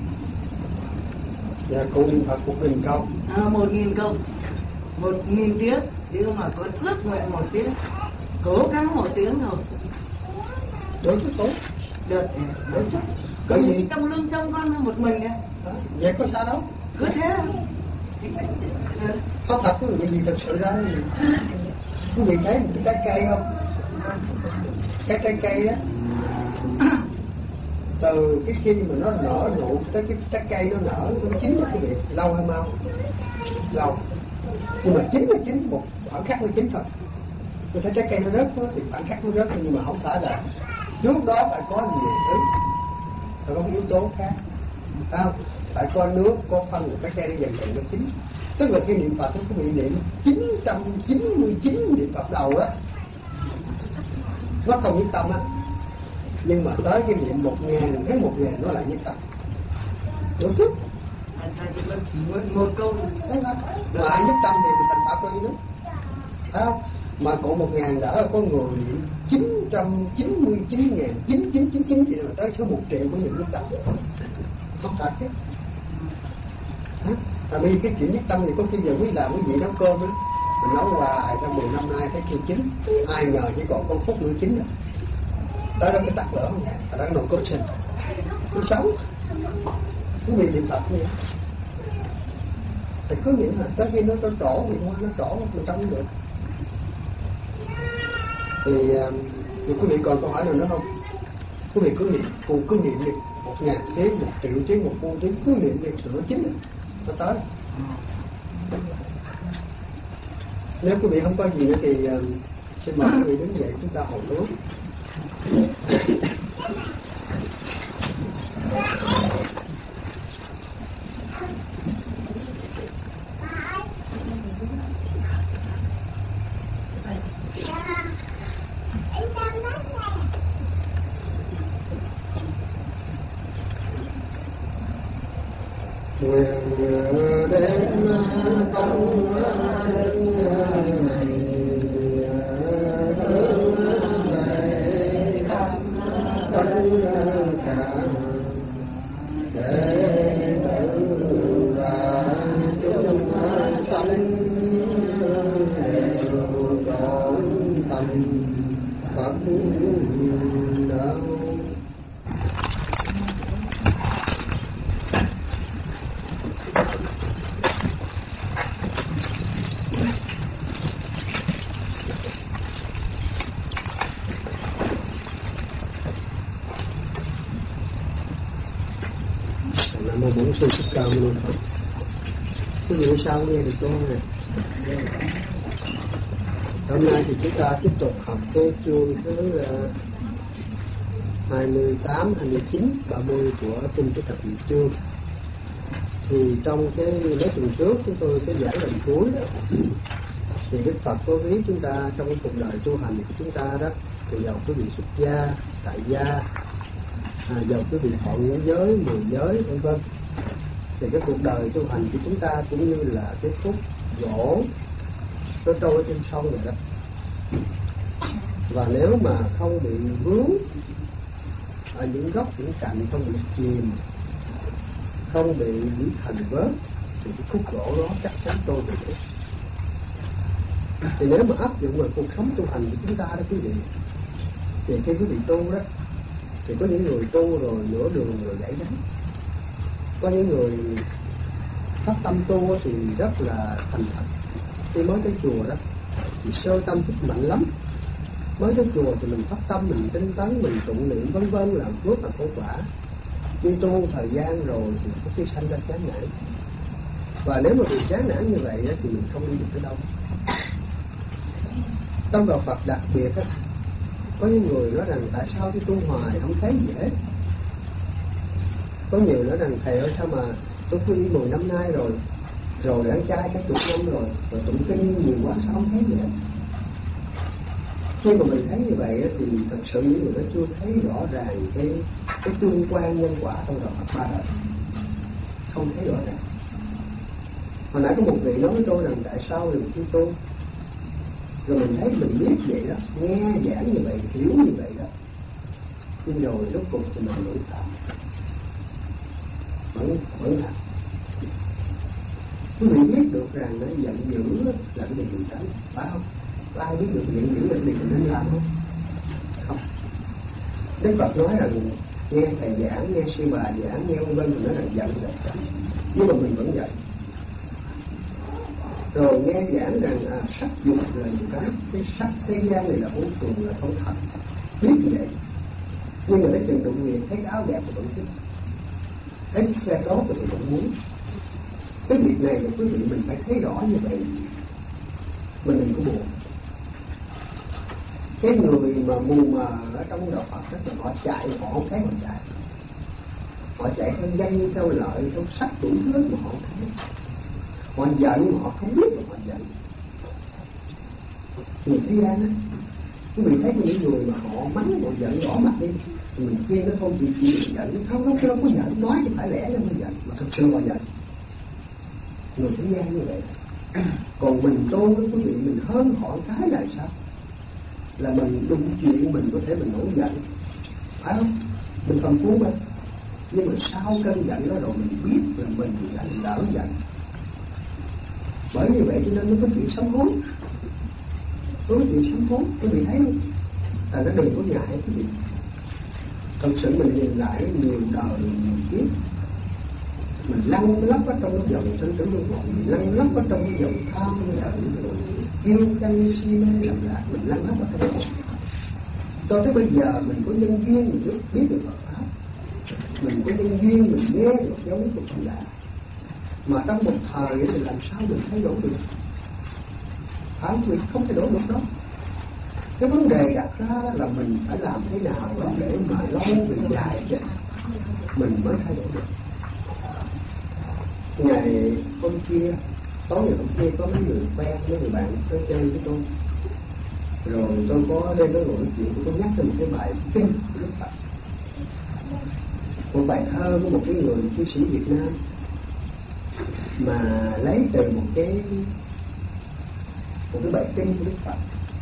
Dạ cô niệm Phật một nghìn câu. À, một nghìn câu, một nghìn tiếng. Nhưng mà con ước nguyện một tiếng, cố gắng một tiếng thôi. Được chứ tốt. Được, được chứ. Bởi vì trong lưng trong con một mình à. Vậy có sao đâu. Cứ thế. Có thật quý vị gì thật sự ra gì. Quý vị thấy một cái trái cây không? Cái trái cây đó, từ cái khi mà nó nở nụ tới cái trái cây nó nở nó chín đó quý vị, lâu hay mau? Lâu. Nhưng mà chín là chín, một khoảng khắc nó chín thôi. Tôi thấy trái cây nó rớt thì khoảng khắc nó rớt, nhưng mà không phải là trước đó phải có nhiều thứ, phải có yếu tố khác, phải không? Phải có nước, có phân của trái cây để dần dần nó chín. Tức là khi niệm Phật thì quý vị niệm chín trăm chín mươi chín niệm Phật đầu á, nó không nhất tâm á, nhưng mà tới cái niệm một ngàn đến một ngàn nó lại nhất tâm. Đúng chứ? Một câu mà ai nhất tâm thì mình thành Phật rồi nữa, phải không? Mà còn một ngàn đã là có người niệm chín trăm chín mươi chín ngàn chín chín chín chín thì là tới số một triệu của niệm nhất tâm, không thật chứ? Hả? Tại vì cái chuyện nhất tâm thì có khi giờ quý làm quý vị nấu cơm đó, mình nấu hoài trong mười năm nay thấy chưa chín, ai ngờ chỉ còn con phút nữa chín rồi. Đó là cái tắt lửa không? Đó là nồi cốt sinh, tôi sống. Quý vị niệm Phật như thì cứ niệm là tới khi nó nó trổ thì nó nó trổ mình trong được. Thì, thì quý vị còn câu hỏi nào nữa không? Quý vị cứ niệm, cùng cứ niệm đi, một ngàn tiếng, một triệu tiếng, một muôn tiếng, cứ niệm đi rồi nó chín rồi, nó tới. Nếu quý vị không có gì nữa thì uh, xin mời quý vị đứng dậy chúng ta hồi hướng. Nguyện đến công này để khắp tất cả đệ tử và chúng sanh đều trọn tâm Phật đạo. Nam mô Bổn Sư Thích Ca Mâu Ni Phật. Quý vị sao nghe được tôi nè? Hôm nay thì chúng ta tiếp tục học cái chương thứ uh, hai mươi tám, hai mươi chín, ba mươi của Kinh Cái Thập Nhị Chương. Thì trong cái mấy tuần trước chúng tôi cái giảng lần cuối đó, thì Đức Phật có ví chúng ta trong cái cuộc đời tu hành của chúng ta đó, thì dầu quý vị xuất gia, tại gia, à, dầu quý vị thọ ngũ giới, mười giới, vân vân, thì cái cuộc đời tu hành của chúng ta cũng như là cái khúc gỗ nó trôi trên sông vậy đó. Và nếu mà không bị vướng ở những góc, những cạnh, không bị chìm, không bị bị thành vớt, thì cái khúc gỗ đó chắc chắn trôi về được. Thì nếu mà áp dụng vào cuộc sống tu hành của chúng ta đó quý vị, thì khi quý vị tu đó, thì có những người tu rồi nửa đường rồi gãy đắng, có những người phát tâm tu thì rất là thành thật. Khi mới tới chùa đó thì sơ tâm thích mạnh lắm, mới tới chùa thì mình phát tâm, mình tinh tấn, mình tụng niệm vân vân, làm phước làm khổ quả. Nhưng tu thời gian rồi thì có khi sanh ra chán nản, và nếu mà bị chán nản như vậy đó, thì mình không đi được tới đâu. Trong đạo Phật đặc biệt đó, có những người nói rằng tại sao tôi tu hoài không thấy dễ. Có nhiều nói rằng thầy ơi sao mà tôi tu mười năm nay rồi, rồi ăn chay các chục năm rồi, rồi tụng kinh nhiều quá sao không thấy dễ. Khi mà mình thấy như vậy thì thật sự những người đó chưa thấy rõ ràng cái cái tương quan nhân quả trong đạo Phật ba đời, không thấy rõ ràng. Hồi nãy có một vị nói với tôi rằng tại sao mình chưa tu, rồi mình thấy mình biết vậy đó, nghe giảng như vậy, hiểu như vậy đó, nhưng rồi rốt cuộc thì mình vẫn phạm, vẫn vẫn làm. Quý vị biết được rằng nó giận dữ là cái điều tránh, phải không? Có ai biết được giận dữ là cái điều mình nên làm không? Không. Đức Phật nói rằng nghe thầy giảng, nghe sư bà giảng, nghe ông Vân, mình nói rằng giận là tránh, nhưng mà mình vẫn giận. Rồi nghe giảng rằng à, sắc dục là gì đó, cái sắc thế gian này là vô thường, là không thật, biết như vậy. Nhưng mà đến chừng đụng nghiệp thấy áo đẹp thì vẫn thích, thấy xe tốt thì vẫn muốn. Cái việc này là quý vị mình phải thấy rõ như vậy, mình đừng có buồn. Cái người mà mù mờ ở trong đạo Phật đó, họ chạy họ không thấy họ chạy, họ chạy theo danh theo lợi theo sắc đủ thứ mà họ không thấy, họ giận mà họ không biết là họ giận. Người thế gian á, mình thấy những người mà họ mắng họ giận bỏ mặt đi, mình khuyên nó không chịu chịu giận, không không không có giận, nói thì phải lẽ nó mới giận, mà thực sự họ giận. Người thế gian như vậy. Còn mình tôn với quý vị, mình hơn họ cái là sao? Là mình đụng chuyện mình có thể mình nổi giận, phải không? Mình phần phú mà. Nhưng mà sau cơn giận đó rồi mình biết là mình giận lỡ giận. Bởi như vậy cho nên nó có chuyện sám hối, có chuyện sám hối, quý vị thấy không? Là nó đừng có ngại quý vị. Thật sự mình nhìn lại nhiều đời nhiều kiếp, mình lăn lóc ở trong cái dòng sinh tử luân hồi, mình lăn lóc ở trong cái dòng tham giận rồi yêu cay si mê làm lạc, mình lăn lóc ở trong đó. Cho tới bây giờ mình có nhân duyên mình biết, biết được Phật pháp, mình có nhân duyên mình nghe được giáo lý của Phật Đà, mà trong một thời thì làm sao mình thay đổi được? Phải không? Không thay đổi được đó. Cái vấn đề đặt ra là mình phải làm thế nào để mà lâu về dài chứ mình mới thay đổi được. Ngày hôm kia, tối ngày hôm kia có mấy người quen, mấy người bạn tới chơi với tôi, rồi tôi có lên đó ngồi chuyện, tôi có nhắc tới một cái bài kinh của Đức Phật, một bài thơ của một cái người cư sĩ Việt Nam mà lấy từ một cái một cái bài kinh của Đức Phật.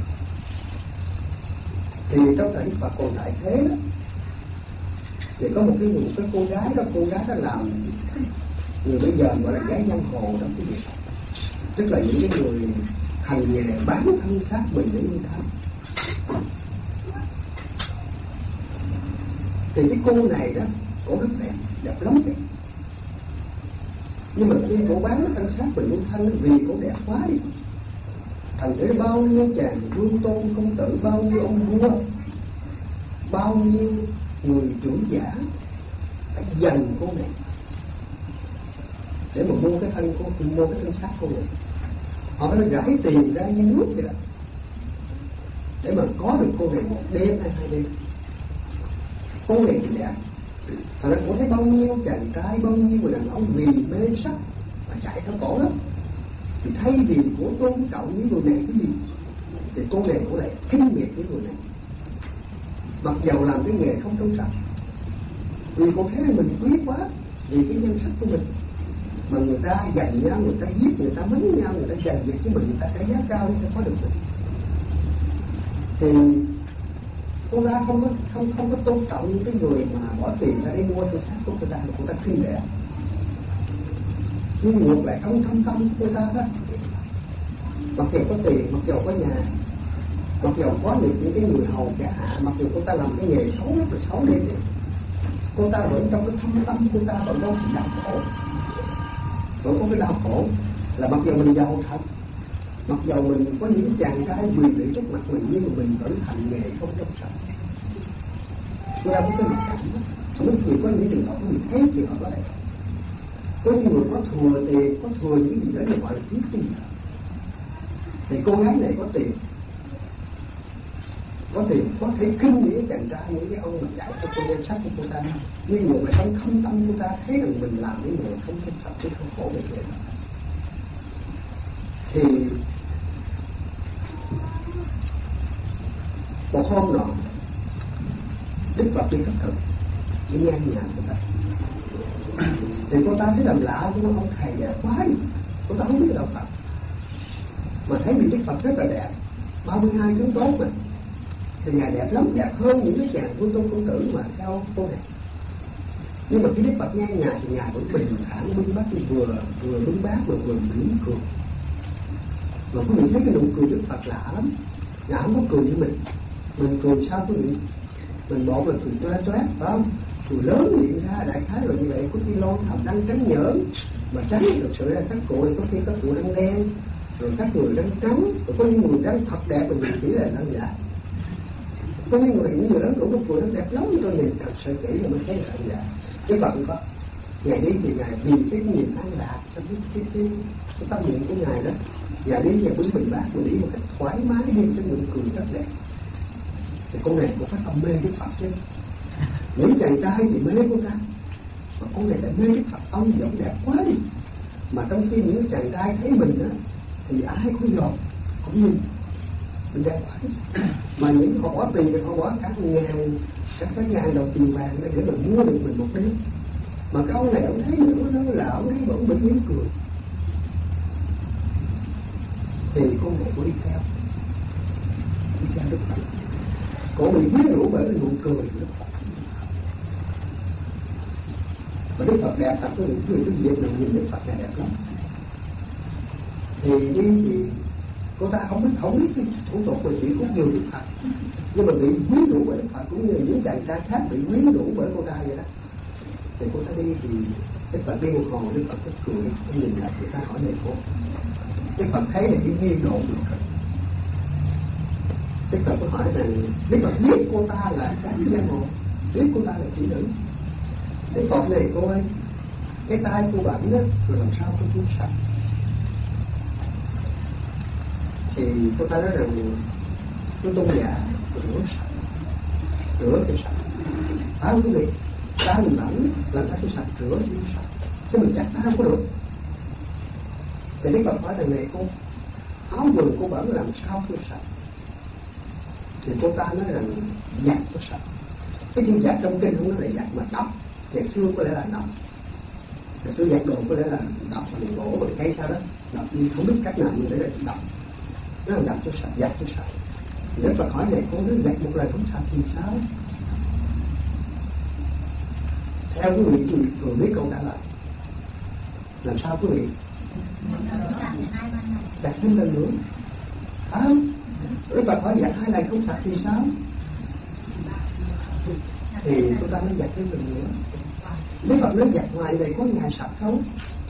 Thì trong thời Đức Phật còn tại thế đó, thì có một cái một cái cô gái đó, cô gái đó làm người bây giờ gọi là gái giang hồ đó quý vị, tức là những cái người hành nghề bán thân xác mình để nuôi thân. Thì cái cô này đó, cổ rất đẹp, đẹp lắm kìa. Nhưng mà khi cổ bán thân xác mình nuôi thân vì cổ đẹp quá đi, thành thử bao nhiêu chàng vương tôn công tử, bao nhiêu ông vua, bao nhiêu người trưởng giả phải dành cô này để mà mua cái thân cô, mua cái thân xác cô này. Họ phải rải tiền ra như nước vậy đó để mà có được cô này một đêm hay hai đêm. Cô này thì đẹp, thành ra cô thấy bao nhiêu chàng trai, bao nhiêu người đàn ông vì mê sắc mà chạy theo cổ lắm. Thì thay vì của tôn trọng những người này cái gì, thì cô này cô lại khinh miệt những người này, mặc dầu làm cái nghề không trong sạch, vì cô thấy mình quý quá vì cái nhân sắc của mình, mà người ta giành nhau, người ta giết, người ta mắng nhau, người ta giành việc với mình, người ta trả giá cao để ta có được mình. Thì cô ta không có không không có tôn trọng những cái người mà bỏ tiền ra để mua thân xác của người ta, mà cô ta khinh rẻ. Nhưng ngược lại trong thâm tâm cô ta đó, mặc dù có tiền, mặc dù có nhà, mặc dù có được những cái người hầu trả hạ, mặc dù cô ta làm cái nghề xấu rất là xấu đi, cô ta vẫn trong cái thâm tâm cô ta vẫn có sự đau khổ, vẫn có cái đau khổ là mặc dù mình giàu thật, mặc dù mình có những chàng trai quyền vị trước mặt mình, nhưng mà mình vẫn thành nghề không trong sạch. Cô ta có cái mặt cảm đó. Mấy người có những trường hợp mình thấy trường hợp đó này, có những người có thừa tiền, có thừa những cái gì đó để gọi là kiếm tiền. Thì cô gái này có tiền, có tiền có thể kinh những cái chàng trai, những cái ông mà chạy cho cô danh sách của cô ta, nhưng mà trong thâm tâm cô ta thấy rằng mình làm cái nghề không trong sạch, chứ không khổ về chuyện đó. Thì một hôm nọ Đức Phật đi khất thực đi ngang nhà cô ta, thì cô ta thấy làm lạ, nhưng mà ông thầy đẹp quá đi, cô ta không biết đạo Phật mà thấy vị Đức Phật rất là đẹp, ba mươi hai tướng tốt mà, thì ngài đẹp lắm, đẹp hơn những cái chàng vương tôn công tử mà theo cô này. Nhưng mà khi Đức Phật ngang ngài thì ngài vẫn bình thản bưng bát, vừa vừa bưng bát mà vừa mỉm cười. Mà quý vị thấy cái nụ cười Đức Phật lạ lắm, ngài không có cười như mình. Mình cười sao quý vị? Mình bộ là cười toét toét, phải không? Cười lớn miệng ra, đại khái là như vậy. Có khi lôi hàm răng trắng nhởn, mà trắng thực sự là các cụ, có khi các cụ răng đen, rồi các người răng trắng, rồi có những người răng thật đẹp, mình chỉ là răng giả. Có những người những người lớn tuổi có cười răng đẹp lắm, tôi nhìn thật sự kỹ là mới thấy là răng giả. Cái Phật có ngài đi thì ngài vì cái niềm an lạc trong cái cái cái, cái tâm niệm của ngài đó, ngài đi và bưng bình bát, mình đi một cách thoải mái, đi cho nụ cười rất đẹp. thì con này cũng phải không mê Đức Phật chứ. Những chàng trai thì mê con trai, mà con này lại mê Đức Phật, ông giọng đẹp quá đi. Mà trong khi những chàng trai thấy mình á thì ai cũng dòm, cũng nhìn mình đẹp quá đi. Mà những họ bỏ tiền thì họ bỏ cả ngàn, cả cái ngàn đồng tiền vàng để mà mua được mình một đêm. Mà cái ông này ông thấy nữa đó là ông thấy vẫn bình yên cười, thì con này có đi theo, đi theo Đức Phật. Cổ bị quyến rũ bởi cái nụ cười của Đức Phật. Và Đức Phật đẹp thật, cái người cái việc nào nhìn Đức Phật này đẹp lắm. Thì đi thì cô ta không biết không biết cái thủ tục của chị cũng nhiều Đức Phật, nhưng mà bị quyến rũ bởi Đức Phật cũng như những chàng trai khác bị quyến rũ bởi cô ta vậy đó. Thì cô ta đi thì Đức Phật đi một hồi, Đức Phật cười, ông nhìn lại người ta hỏi này cô. Đức Phật thấy là cái nghi độ được rồi. Đức Phật có hỏi rằng Đức Phật biết cô ta là cái giang hồ, biết cô ta là chị nữ. Đức Phật này cô ơi, cái tay cô bẩn đó, rồi làm sao tôi tôi sạch? Thì cô ta nói rằng tôi tôn giả, tôi rửa sạch, rửa cho sạch. Phải không quý vị? Ta mình bẩn, làm sao tôi sạch, rửa cho sạch. Chứ mình chắc ta không có được. Thì Đức Phật hỏi rằng này cô, áo quần cô bẩn làm sao tôi sạch? Thì cô ta nói rằng giặt tôi sạch. Cái chữ giặt trong kinh không nói là giặt mà đắp. Ngày xưa có lẽ là đập, ngày xưa giặt đồ có lẽ là đập bằng gỗ bằng cây sao đó, đập nhưng không biết cách nào nhưng để là đập, nó là đập cho sạch, giặt cho sạch. Nếu Phật hỏi này con nói giặt một lần không sạch thì sao? Theo quý vị, quý vị thường biết câu trả lời làm sao quý vị? Giặt thêm lần nữa, phải không? Nếu Phật hỏi giặt hai lần không sạch thì sao? Thì chúng ta mới giặt thêm lần nữa. Nếu Phật nói giặt ngoài này có ngày sạch không?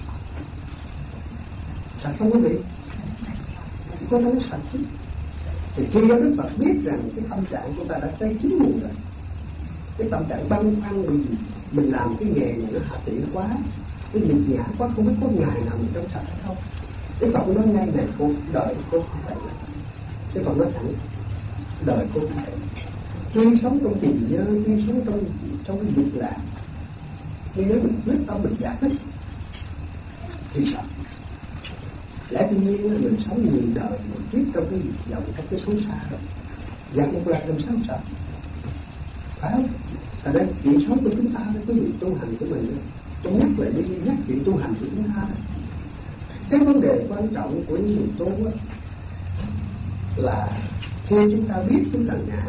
Sạch không quý vị? Có nói sạch chứ. Thì khi đó Đức Phật biết rằng cái tâm trạng của ta đã tới chín mùi rồi, cái tâm trạng băn khoăn vì mình làm cái nghề này nó hạ tiện quá, cái nhịp nhã quá, không biết có ngày nào mình trong sạch hay không. Đức Phật nói ngay này cô đợi cô không phải. Đức Phật nói thẳng đợi cô không phải. Tuy sống trong tình nhơ, tuy sống trong trong cái dục lạc, nhưng nếu mình quyết tâm mình giải thích thì sao? Lẽ tự nhiên là mình sống nhiều đời một kiếp trong cái dòng trong cái xấu xa rồi, giặc một lạc làm sao sao? Phải không? Tại đây chuyện sống của chúng ta với cái việc tu hành của mình, tôi nhắc lại đi nhắc chuyện tu hành của chúng ta. Cái vấn đề quan trọng của những người tu đó, là khi chúng ta biết chúng ta ngã,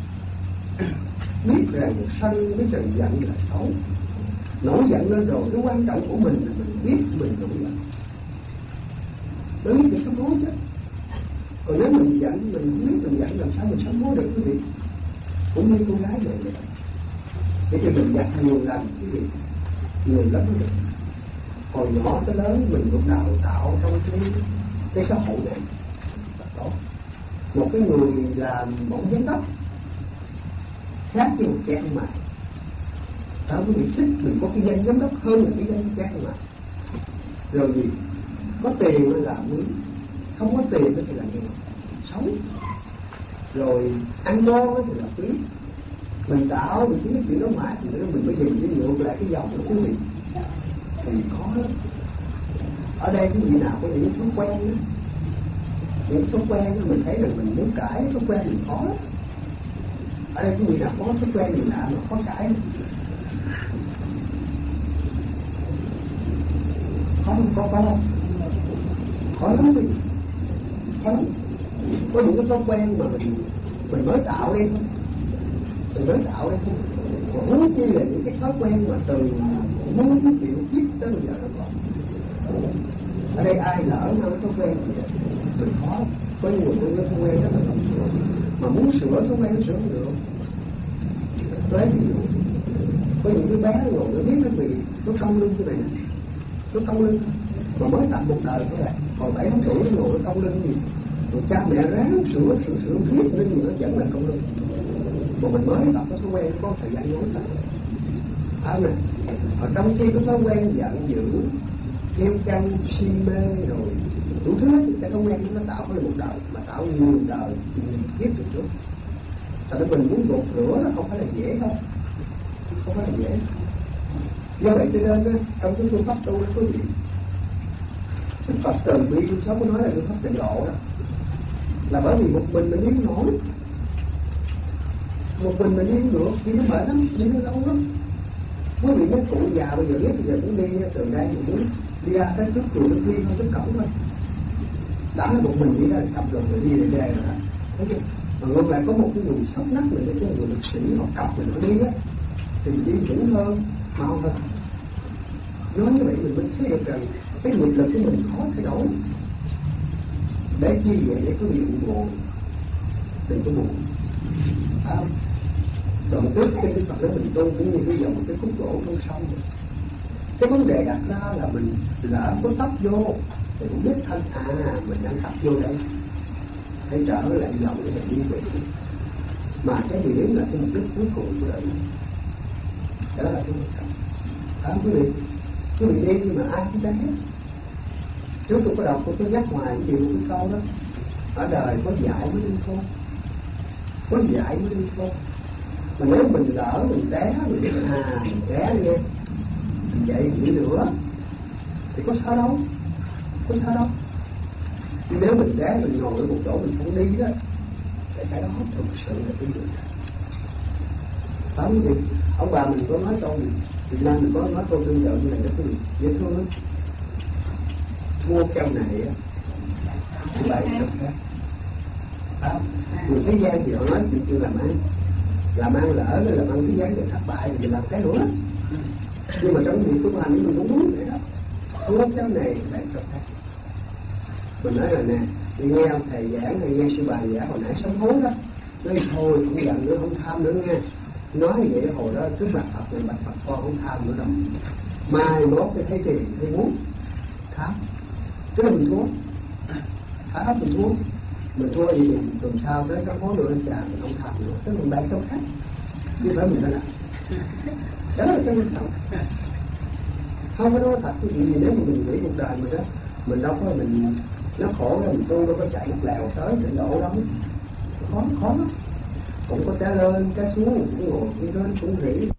biết rằng sân, biết rằng giận là xấu, nổi giận lên rồi, cái quan trọng của mình là mình biết mình nổi giận. Bởi vì cái sám hối chứ. Còn nếu mình giận, mình không biết mình giận làm sao mình sám hối được quý vị? Cũng như cô gái này vậy. Để cho mình giận nhiều lần quý vị, nhiều lắm quý vị. Hồi nhỏ tới lớn mình cũng đào tạo trong cái cái xã hội này. Đó. Một cái người làm một giám đốc khác với một cha mà đó quý vị thích mình có cái danh giám đốc hơn là cái danh cha mà. Rồi gì? Có tiền là làm quý, không có tiền thì là nghèo, sống. Rồi ăn ngon thì là quý. Mình tạo vì chính cái chuyện đó mà thì mình mới dừng cái ngược lại cái dòng của quý vị. Thì có ở đây quý vị nào có những thói quen đó, những thói quen đó mình thấy là mình muốn cãi thói quen mình khó. Ở đây quý vị nào có thói quen gì lạ mà khó cãi, khó không có có không? Khó lắm quý vị, khó lắm. Có những cái thói quen mà mình mình mới tạo đi, mình mới tạo đi không. Còn huống chi là những cái thói quen mà từ muốn triệu kiếp tới bây giờ nó còn. Ở đây ai lỡ nó thói quen gì vậy? Mình khó. Có nhiều người thói quen rất là không sửa, mà muốn sửa thói quen nó sửa không được. Lấy ví dụ, có những đứa bé ngồi nó biết nó vì nó cong lưng như này, nó cong lưng mà mới tập một đời thôi à, còn bảy tám tuổi nó ngồi nó cong lưng gì, rồi cha mẹ ráng sửa sửa sửa riết lưng gì nó vẫn là cong lưng. Mà mình mới tập nó thói quen có thời gian ngắn tập. À nè, ở trong khi cái thói quen giận dữ, kiêu căng, si mê rồi đủ thứ, cái thói quen nó tạo ra một đời, mà tạo nhiều đời, nhiều kiếp từ trước. Tại vì mình muốn gột rửa nó không phải là dễ đâu, không phải là dễ. Do vậy cho nên trong cái phương pháp tu đó quý vị, Đức Phật từ bi tôi sống có nói là phương pháp tịnh độ đó, là bởi vì một mình mình đi nổi, một mình mình đi không được, đi nó mệt lắm, đi nó lâu lắm. Quý vị mấy cụ già bây giờ biết bây giờ cũng đi từ đây mình muốn đi ra tới trước chùa bên kia thôi, tới cổng thôi. Đã một mình đi ra cặp rồi mình đi về đây rồi đó, thấy chưa? Mà ngược lại có một cái người sống nát mình, cái người lực sĩ họ cặp mình nó đi á, thì mình đi vững hơn, mau hơn. Nói như vậy mình mới thấy được rằng cái nghiệp lực của mình khó thay đổi. Để chi vậy? Để có nhiều buồn, đừng có buồn. À, đoạn trước trên cái Phật đó mình tu cũng như bây giờ một cái khúc gỗ không xong rồi. Cái vấn đề đặt ra là mình lỡ có tấp vô thì cũng biết thanh à mình đang tấp vô đây, hãy trở lại dòng để mình đi về. Mà cái điểm là cái mục đích cuối cùng của đời mình. Đó là cái mục đích. Đó quý vị, quý vị đi nhưng mà ai cũng thấy hết. Trước tôi có đọc, tôi có nhắc ngoài cái điều cái câu đó, ở đời có dạy mới đi thôi, có dạy mới đi thôi. Mà nếu mình lỡ mình té, mình biết à mình té nghe, mình dậy mình đi nữa thì có sao đâu, có sao đâu. Nhưng nếu mình té mình ngồi ở một chỗ mình không đi đó, thì cái đó thực sự là cái gì đó. Đó thì ông bà mình có nói câu gì, Việt Nam mình có nói câu tương tự như này đó, cái gì dễ thương lắm. Mua keo này á, bảy keo khác. Đó, người thế gian thì họ nói chuyện chưa làm ăn, làm ăn lỡ rồi làm ăn thế gian thì thất bại thì mình làm cái nữa. Nhưng mà trong việc tu hành mình cũng muốn vậy đó. Mua keo này bảy keo khác. Mình nói là nè, đi nghe ông thầy giảng hay nghe sư bà giảng hồi nãy sống hối đó, nói thôi không giận nữa, không tham nữa nghe. Nói như vậy hồi đó trước mặt Phật này bạch Phật con không tham nữa đâu. Mai mốt cái thấy tiền thấy muốn tham, tức là mình thua, tham mình thua, mình thua thì mình tuần sau tới sống hối nữa anh chàng mình không tham nữa, tức là mình bán trong khác, chứ phải mình đã làm. Đó là cái quan trọng. Không có nói thật cái gì nếu mà mình nghĩ cuộc đời mình đó, mình đâu có mình nó khổ rồi mình tu đâu có chạy một lèo tới trình độ đâu, khó khó lắm. Cũng có té lên té xuống, cũng ngồi cũng lên cũng rỉ.